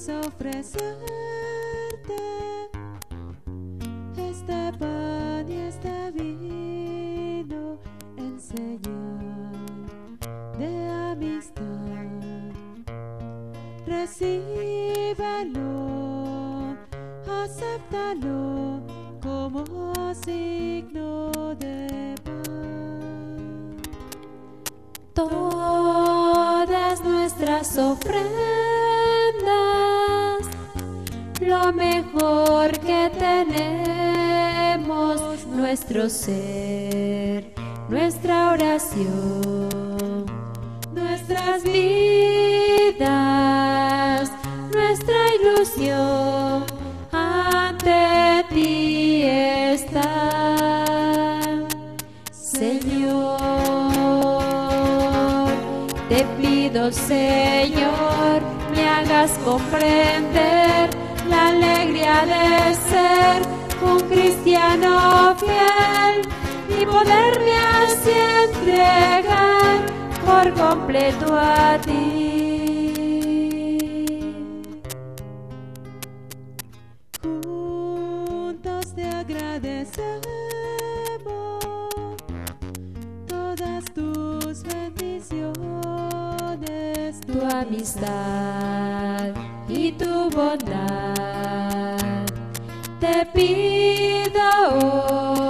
ofrecerte este pan y este vino en señal de amistad. Recíbelo, acéptalo como signo de paz. Todas nuestras ofrendas, lo mejor que tenemos, nuestro ser, nuestra oración, nuestras vidas, nuestra ilusión, ante ti está, Señor. Te pido, Señor, me hagas comprender la alegría de ser un cristiano fiel y poderme así entregar por completo a ti. Juntos te agradecemos todas tus bendiciones, Tu amistad y tu bondad. Te pido